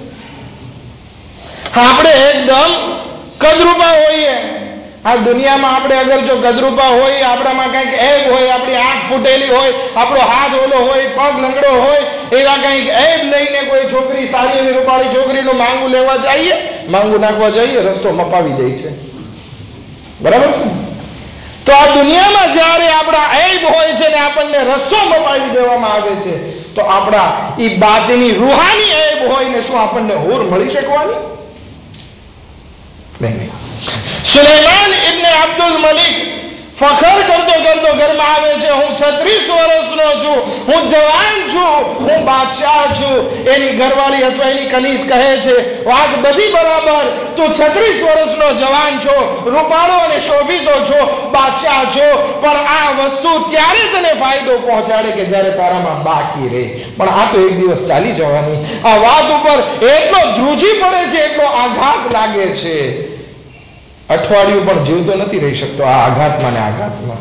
આપણે એકદમ કદરૂપા હોઈએ. આ દુનિયામાં આપણે અગર જો કદરૂપા હોય, આપણામાં કંઈક એબ હોય, આપણી આંખ ફૂટેલી હોય, આપણો હાથ ઓલો હોય, પગ લંગડો હોય, એવા કંઈક એબ લઈને કોઈ છોકરી, સારી એવી રૂપાળી છોકરીનું માંગુ લેવા જઈએ, માંગુ નાખવા જઈએ, રસ્તો મપાવી દે છે. બરાબર છે? તો આ દુનિયામાં જ્યારે આપણા એબ હોય છે ને આપણને રસ્તો મપાવી દેવામાં આવે છે, તો આપણા ઈ બાતની રૂહાની એબ હોય ને શું આપણને હૂર મળી શકવાની? નહીં. સુલેમાન ઇબ્ન અબ્દુલ મલિક ફખર કરતો કરતો ઘરમાં આવે છે, હું છત્રીસ વર્ષનો છું, હું જવાન છું, હું બાદશાહ છું. એની ઘરવાળી અથવા એની કનીઝ કહે છે, વાત બધી બરાબર, તું છત્રીસ વર્ષનો જવાન છો, રૂપાળો અને શોભિતો છો, બાદશાહ છો, પણ આ વસ્તુ ત્યારે તને ફાયદો પહોંચાડે કે જ્યારે તારામાં બાકી રહે. પણ આ તો એક દિવસ ચાલી જવાની. આ વાત ઉપર એટલો ધ્રુજી પડે છે, એટલો આઘાત લાગે છે અઠવાડિયું પણ જીવતો નથી રહી શકતો આ આઘાતમાં ને આઘાતમાં.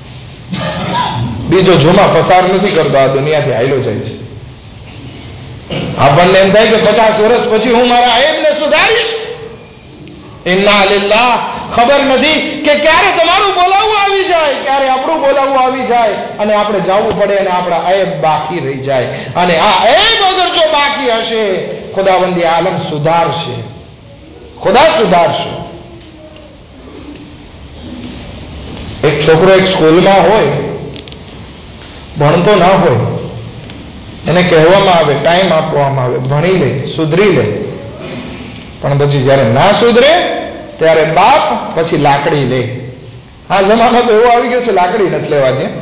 બીજો જુમા પસાર નથી કરતો, આ દુનિયાથી હાયલો જાય છે. આપણને એમ થાય કે પચાસ વર્ષ પછી હું મારા આયબને સુધારીશ. ઇન્ના લિલ્લાહ. ખબર નથી કે ક્યારે તમારું બોલાવવું આવી જાય, ક્યારે આપણું બોલાવવું આવી જાય અને આપણે જવું પડે અને આપણા આયબ બાકી રહી જાય. અને આ આયબ અગર જો બાકી હશે, ખુદાવંદી આલમ સુધારશે, ખુદા સુધારશે. એક છોકરો એક સ્કૂલમાં હોય, ભણતો ના હોય, એને કહેવામાં આવે, ટાઈમ આપવામાં આવે, ભણી લે, સુધરી લે, પણ પછી જયારે ના સુધરે ત્યારે બાપ પછી લાકડી લે. આ જમાનો તો એવો આવી ગયો છે, લાકડી નથી લેવા દે,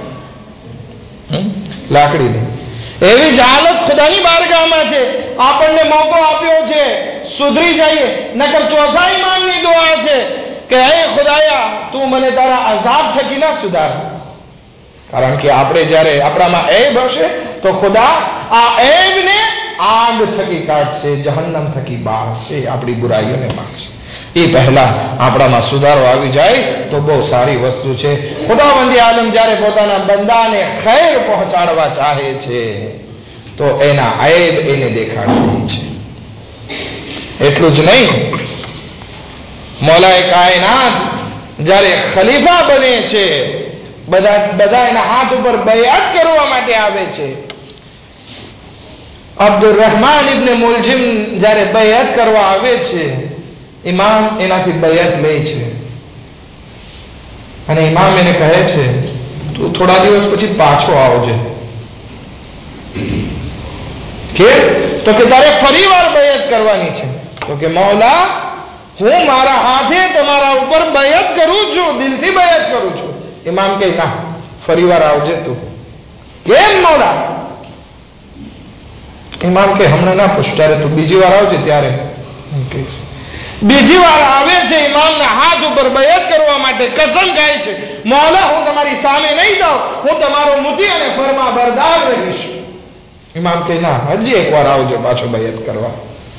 લાકડી લે. એવી જ હાલત ખુદાની બારગાહમાં છે. આપણને મોકો આપ્યો છે, સુધરી જઈએ. નકર ચોથા ઈમામની દુઆ છે કે હે ખુદાયા, તું મને તારા અઝાબ થકી ના સુધાર. કારણ કે આપણે જયારે આપણામાં એબ હશે તો ખુદા આ એબને આગ થકી કાઢશે, જહન્નમ થકી બાળશે, આપણી બુરાઈઓને બાળશે. એ પહેલા આપણામાં સુધારો આવી જાય તો બહુ સારી વસ્તુ છે. ખુદાવંદી આલમ જ્યારે પોતાના બંદાને ખૈર પહોંચાડવા ચાહે છે તો એના એબ એને દેખાડી છે. એટલું જ નહીં, મૌલાએ કાયનાત જ્યારે ખલીફા બને છે, બધા બધા એના હાથ ઉપર બૈઅત કરવા માટે આવે છે. અબ્દુર્રહમાન ઇબ્ન મુલજિમ જ્યારે બૈઅત કરવા આવે છે, ઇમામ એનાથી બૈઅત લે છે અને ઇમામ એને કહે છે, તું થોડા દિવસ પછી પાછો આવજે. કે તો કે તારે ફરી વાર બૈઅત કરવાની છે. તો કે મૌલા, હું મારા હાથે તમારા ઉપર બૈઅત કરું છું, દિલથી બૈઅત કરું છું. ઇમામ કે ના, ફરી વાર આવજે તું. કેમ મૌલા? ઇમામ કે હમણાં ના પૂછ, ત્યારે તું બીજી વાર આવજે ત્યારે કહીશ. બીજી વાર આવે છે, ઇમામના હાથ ઉપર બૈઅત કરવા માટે કસમ ખાય છે, મૌલા હું તમારી સામે નહીં જાઉં, હું તમારો મુતી અને ફરમા બરદાર રહીશ. ઇમામ કે ના, હજી એક વાર આવજો પાછો બૈઅત કરવા.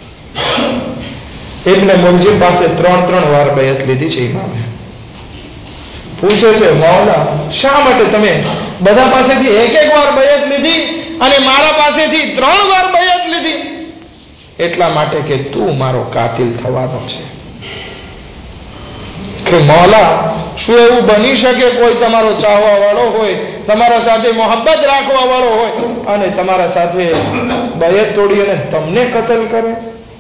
ઇબ્ન મુલજિમ પાસે ત્રણ ત્રણ વાર બૈઅત લીધી છે ઇમામે. પૂછે છે, મૌલા શા માટે તમે બધા પાસેથી એક એક વાર બૈઅત લીધી અને મારા પાસેથી ત્રણ વાર બૈઅત લીધી? એટલા માટે કે તું મારો કાતિલ થવાનો છે. કે મૌલા, શું એવું બની શકે કોઈ તમારો ચાહવા વાળો હોય, તમારા સાથે મોહબ્બત રાખવા વાળો હોય અને તમારા સાથે બૈઅત તોડી અને તમને કતલ કરે?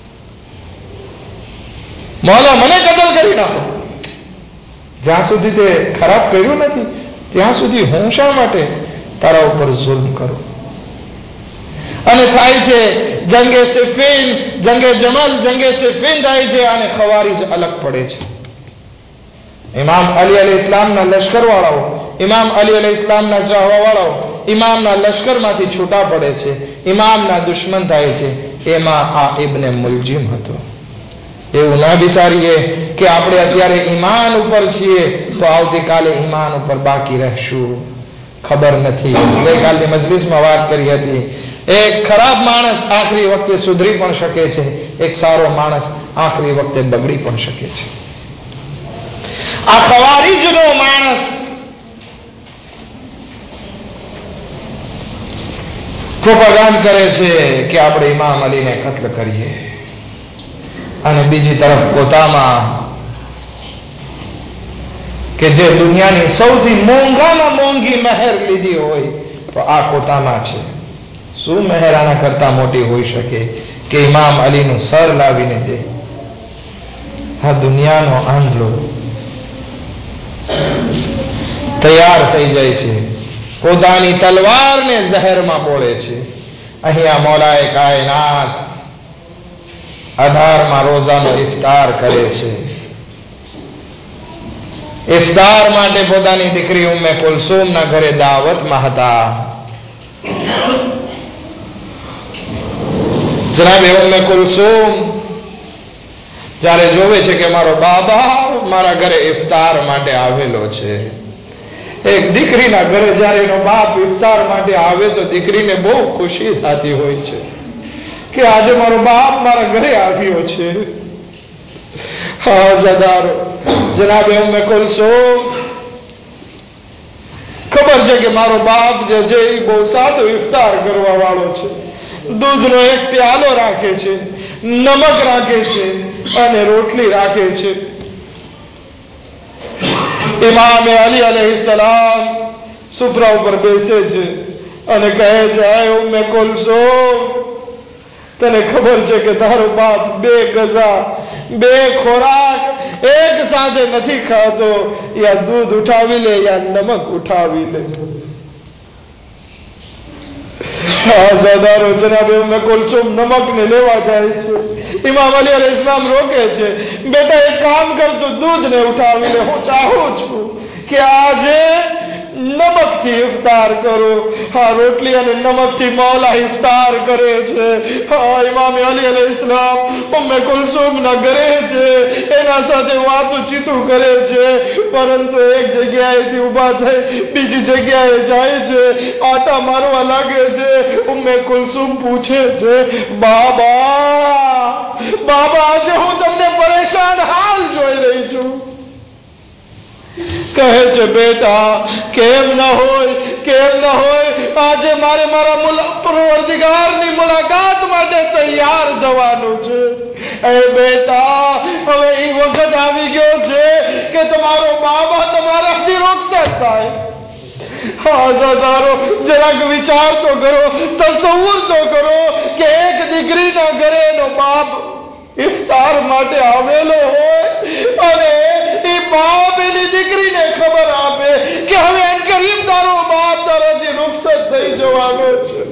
મૌલા, મને કતલ કરી નાખો. જ્યાં સુધી તે ખરાબ કર્યું નથી ત્યાં સુધી હું શા માટે તારા ઉપર જુલ્મ કરું? અને થાય છે જંગે સિફીન, જંગે જમલ, જંગે સિફીન થાય છે અને ખવારીજ અલગ પડે છે. ઇમામ અલી અલી ઇસ્લામના લશ્કર વાળાઓ, ઇમામ અલી અલી ઇસ્લામના ચાહવા વાળાઓ ઇમામના લશ્કરમાંથી છૂટા પડે છે, ઇમામના દુશ્મન થાય છે. એમાં આ ઇબ્ન મુલજિમ હતો. એવું ના વિચારીએ કે આપણે અત્યારે ઈમાન ઉપર છીએ તો આવતીકાલે ઈમાન ઉપર બાકી રહેશું. ખબર નથી. ગઈકાલની મજલિસમાં વાત કરી હતી, એક ખરાબ માણસ આખરી વખતે સુધરી પણ શકે છે, એક સારો માણસ આખરી વખતે બગડી પણ શકે છે. આ ખવારીજનો માણસ પ્રોપેગેન્ડા કરે છે કે આપણે ઇમામ અલીને કત્લ કરીએ અને બીજી તરફ કોતામાં કે જે દુનિયાની સૌથી મોંઘામાં મોંઘી મહેર લીધી હોય તો આ કોતામાં છે. શું મહેર આના કરતા મોટી હોઈ શકે કે ઇમામ અલીનું સર લાવીને દે? આ દુનિયાનો આંધળો તૈયાર થઈ જાય છે, પોતાની તલવારને ઝહેરમાં બોળે છે. અહીંયા મૌલાએ કાયનાત અઢારમાં રોજાનો ઇફતાર કરે છે. ઇફતાર માટે પોતાની દીકરી ઉમ્મે કુલસુમના ઘરે દાવતમાં હતા. જનાબે ઉમ્મે કુલસુમ જ્યારે જોવે છે કે મારો બાબા મારા ઘરે ઇફતાર માટે આવેલો છે. એક દીકરીના ઘરે જ્યારે એનો બાપ ઇફતાર માટે આવે તો દીકરીને બહુ ખુશી થતી હોય છે કે આજે મારો બાપ મારા ઘરે આવ્યો છે. હા જદારો જનાબે ઉમ્મે કુલસુમ ખબર છે કે મારો બાપ જે છે એ બહુ સાદો ઇફતાર કરવા વાળો છે, દૂધનો એક પ્યાલો રાખે છે, નમક રાખે છે અને રોટલી રાખે છે. ઇમામ અલી અલૈહિસ્સલામ સુફરા ઉપર બેસે છે અને કહે છે, હે ઉમ્મે કુલસુમ, તને ખબર છે કે તારો બાપ બે ગઝા બે ખોરાક એક સાથે નથી ખાતો, યા દૂધ ઉઠાવી લે યા નમક ઉઠાવી લે. આઝાદારો જનાબે ઉમ્મે કુલસુમ નમક ને લેવા જાય છે. ઇમામ અલી અલૈહિસ સલામ રોકે છે, બેટા એક કામ કર, તું દૂધ ને ઉઠાવી લે, હું ચાહું છું કે આજે નમકથી ઇફતાર કરો. હા, રોટલી અને નમકથી મૌલા ઇફતાર કરે છે. હા, ઇમામ અલી અલૈહિસ્સલામ ઉમ્મે કુલસુમ ના ઘરે છે, એના સાથે વાતું ચીતું કરે છે, પરંતુ એક જગ્યાએથી ઉભા થઈ બીજી જગ્યાએ જાય છે, આટા મારવા લાગે છે. ઉમ્મે કુલસુમ પૂછે છે, બાબા બાબા આજે હું તમને પરેશાન હાલ જોઈ રહી છું. કહે છે, બેટા કેમ ન હોય કેમ ન હોય, આજે મારે મારા પરવરદિગારની મુલાકાત માટે તૈયાર થવાનું છે. એ બેટા હવે એ વખત આવી ગયો છે કે તમારો બાબા તમારાથી રૂખસત થાય. આઝાદારો જરાક વિચાર તો કરો, તસવ્વુર તો કરો કે એક દીકરીના ઘરે એનો બાપ ઇફતાર માટે આવેલો હોય અને એ બાપ એની દીકરીને ખબર આપે કે હવે એન કરીમ તારો બાપ તારાથી રૂખસત થઈ જવાનો છે.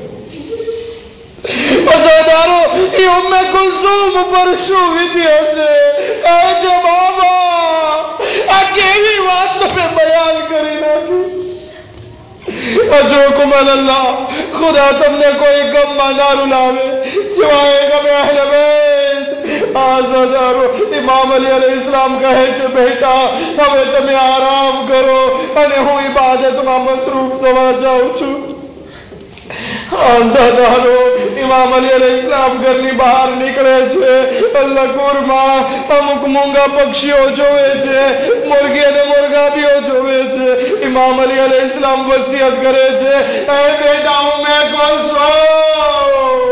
અજાદારો એ ઉમ્મે કુલસુમ ઉપર શું વિધિ હશે? કહે બાબા આ કેવી વાત તમે બયાન કરી નાખી. અજોકુમ અલ્લાહ, ખુદા તમને કોઈ ગમમાં ના રૂલાવે સિવાય ગમે અહલે બેત. આઝાદારો ઇમામ અલી અલૈહિસ્સલામ કહે છે, બેટા હવે તમે આરામ કરો અને હું ઇબાદતમાં મસરૂફ થવા જાઉં છું. આઝાદારો ઇમામ અલી અલૈહિસ્સલામ ઘરની બહાર નીકળે છે. લકુરમાં અમુક મૂંગા પક્ષીઓ જોવે છે, મુર્ગી અને મુર્ગાબીઓ જોવે છે. ઇમામ અલી અલૈહિસ્સલામ વસિયત કરે છે, એ બેટા ઉમ્મે કુલસુમ,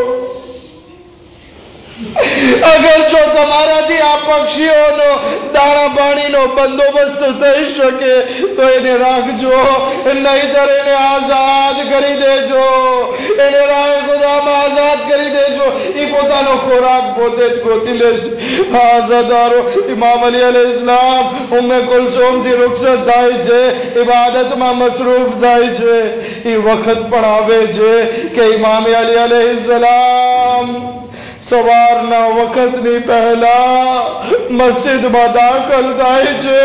અગર જો તમારાથી આ પક્ષીઓનો દાણા પાણીનો બંદોબસ્ત થઈ શકે તો એને રાખજો, નહીતર એને આઝાદ કરી દેજો, એને રાહ ખુદામાં આઝાદ કરી દેજો. એ પોતાનો ખોરાક પોતે જ ગોતી લેશે. આઝાદારો ઇમામ અલી અલૈહિસ્સલામ ઉમ્મે કુલસુમ થી રૂખસત થાય છે, ઇબાદતમાં મસરૂફ થાય છે. એ વખત પણ આવે છે કે ઇમામ અલી અલૈહિસ્સલામ સવારના વખતની પહેલા મસ્જિદમાં દાખલ થાય છે.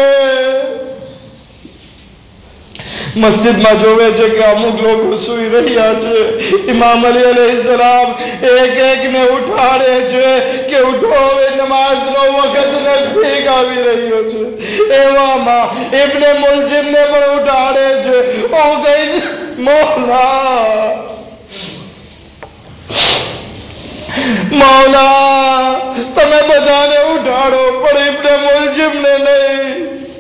મસ્જિદમાં જોવે છે કે અમુક લોકો સુઈ રહ્યા છે. ઇમામ અલી અલૈહિસ્સલામ એક એક ને ઉઠાડે છે કે ઉઠો, હવે નમાઝનો વખત નજદીક આવી રહ્યો છે. એવામાં ઇબ્ને મુલજિમને પણ ઉઠાડે છે. ઓ ગઈ મોલા મૌલા, તમે બધાને ઉઠાડો પણ ઇબ્ને મુલજિમને નહીં.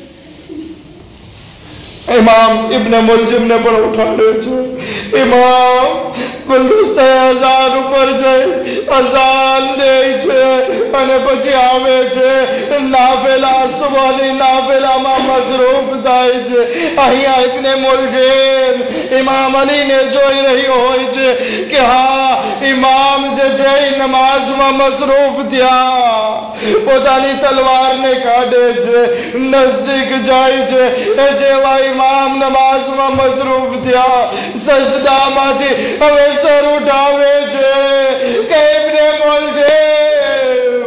ઇમામ ઇબ્ને મુલજિમને પણ ઉઠાડે છે. ઇમામ ગુલદસ્તે અઝાન ઉપર જઈ અઝાન દે છે અને પછી આવે છે નાફેલા, સુબહની નાફેલામાં મસરૂફ થાય છે. અહીંયા ઇબ્ને મુલજિમ ઇમામ અલીને જોઈ રહ્યો હોય છે કે હા ઇમામ જે છે નમાઝમાં મસરૂફ થયા, પોતાની તલવારને કાઢે છે, નજદીક જાય છે. જેવા ઇમામ નમાઝમાં મસરૂફ થયા, સજદામાંથી હવે સર ઉઠાવે છે કે ઇબ્ને મુલજિમ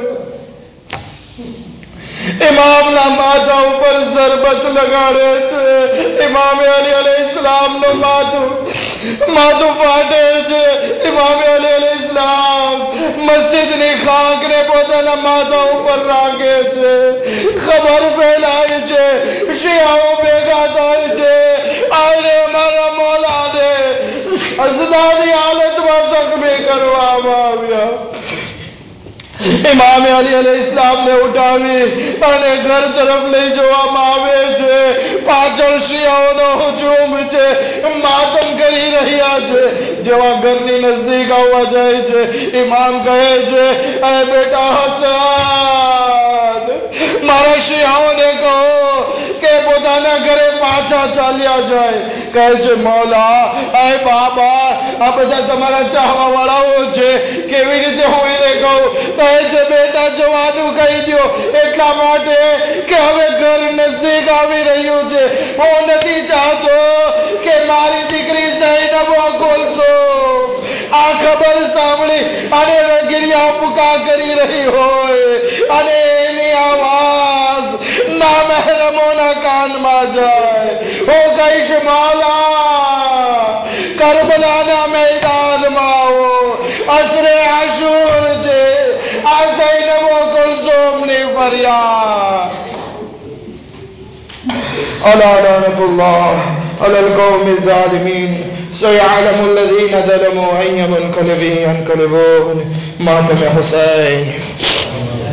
ઇમામના માથા ઉપર ઝરબત લગાડે છે. ઇમામ અલી અલૈહિસ્સલામ નું માથું માથું ફાટે છે. ઇમામ અલી અલૈહિસ્સલામ મસ્જિદની ખાકને પોતાના માથા ઉપર રાખે છે. ખબર ફેલાય છે, શિયાઓ ભેગા થાય છે. આને મારા મોલાને સજદાની હાલતમાં જખ્મી કરવામાં આવ્યા. इमाम अली अलैहिस्सलाम ने उठावी અને ઘર તરફ લઈ જવામાં આવે છે. પાછળ શિયાઓનો હુજુમ છે, માતમ કરી રહ્યા છે. જેવા ઘરની નજદીક આવવા જાય છે, ઇમામ કહે છે, અરે બેટા હસન, મારા શિયાઓને કહો કે પોતાના ઘરે પાછા ચાલ્યા જાય. કહે છે, મૌલા, અરે બાબા, આ બધા તમારા ચાહવા વાળાઓ છે, કેવી રીતે હું એને કહું? કહે છે, બેટા જવાનું કહી દો, એટલા માટે કે હવે ઘર નજદીક આવી રહ્યું છે. હું નથી ચાહતો કે મારી દીકરી જૈનબ ખોલશો. આ ખબર સાંભળી અને રગિયા પુકાર કરી રહી હોય અને એની આવાજ ના મહેરમોના કાનમાં જાય. હું કહીશ, મૌલા, કરબલાના મેદાનમાં આવો, અસરે આશુર છે. આ જૈનબ કુલસુમની ફરિયાદ. ألا لعنة الله على القوم الظالمين سيعلم الذين ظلموا أي منقلب ينقلبون. ماتم حسين.